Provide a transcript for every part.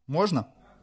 Можно?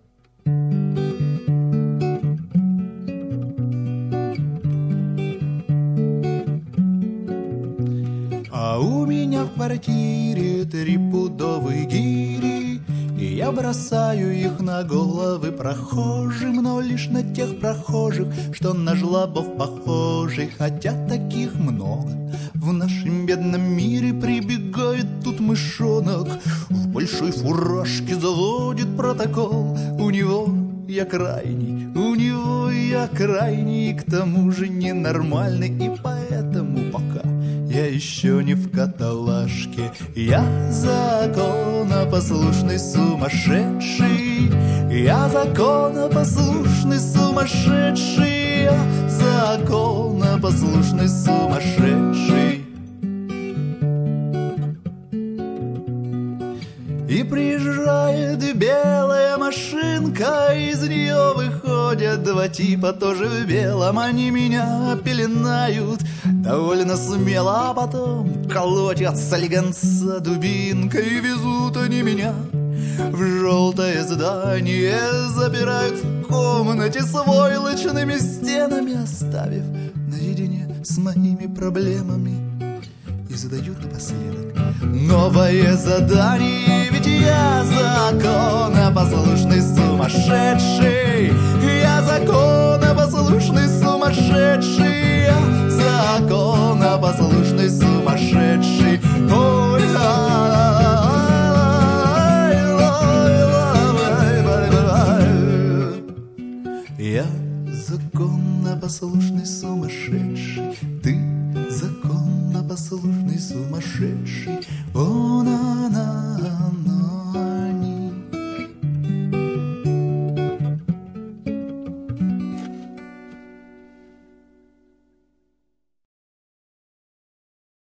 А у меня в квартире 3 пудовые гири, и я бросаю их на головы прохожим, но лишь на тех прохожих, что на жлобов похожи. Хотя таких много в нашем бедном мире. Прибегает тут мышонок в большой фуражке, заводит протокол. У него я крайний, и к тому же ненормальный. И поэтому пока я еще не в каталажке, я законопослушный сумасшедший. Я законопослушный сумасшедший. Я законопослушный сумасшедший. И приезжает белая машинка, из нее выходят 2 типа, тоже в белом. Они меня пеленают довольно смело, а потом колотят с слегонца дубинкой. И везут они меня в желтое здание, запирают в комнате с войлочными стенами, оставив наедине с моими проблемами. И задают напоследок новое задание. Ведь я законопослушный сумасшедший. Я законопослушный сумасшедший. Я законопослушный сумасшедший. Ой, я законопослушный